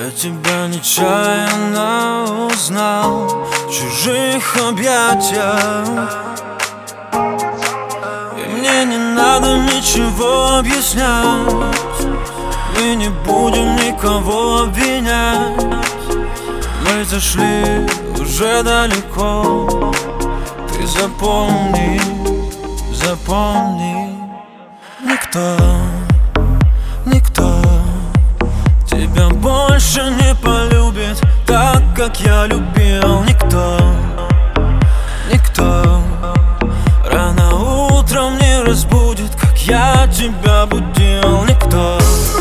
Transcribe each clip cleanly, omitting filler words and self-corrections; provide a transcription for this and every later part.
Я тебя нечаянно узнал в чужих объятиях, и мне не надо ничего объяснять. Мы не будем никого обвинять. Мы зашли уже далеко. Ты запомни, запомни, никто тебя больше не полюбит так, как я любил. Никто рано утром не разбудит, как я тебя будил. Никто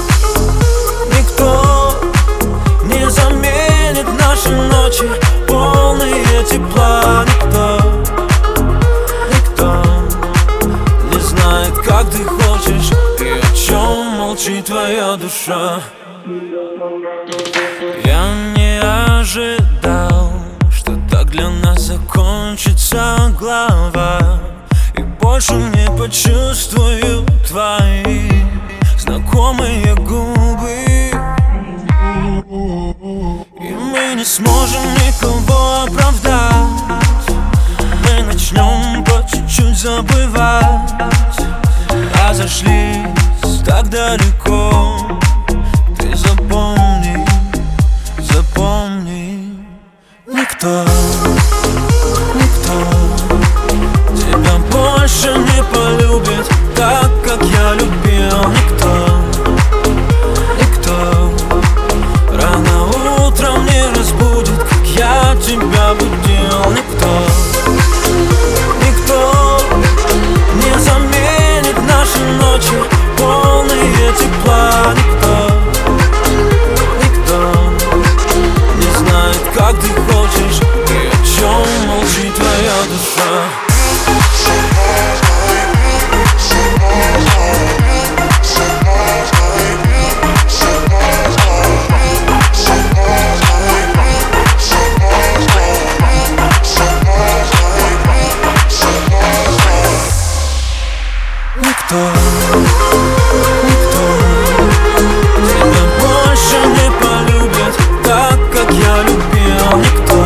не заменит наши ночи, полные тепла. Никто не знает, как ты хочешь и о чем молчит твоя душа. Я не ожидал, что так для нас закончится глава, и больше не почувствую твои знакомые губы. И мы не сможем никого оправдать. Мы начнем по чуть-чуть забывать, а зашлись так далеко. Ты запомни, запомни, никто тебя больше не полюбит так, как я любил. Никто рано утром не разбудит, как я тебя будил. Никто не заменит наши ночи, полные тепла. Никто не знает, как ты хочешь и о чем молчит твоя душа. Никто тебя больше не полюбит так, как я любил. Никто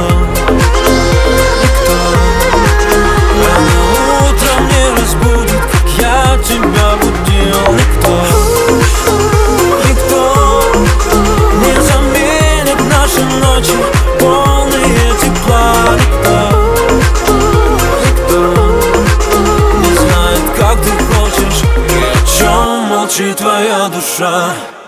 рано утром не разбудит, как я тебя будил. Никто не заменит наши ночи, полные тепла. Никто не знает, как ты хочешь и о чем молчит твоя душа.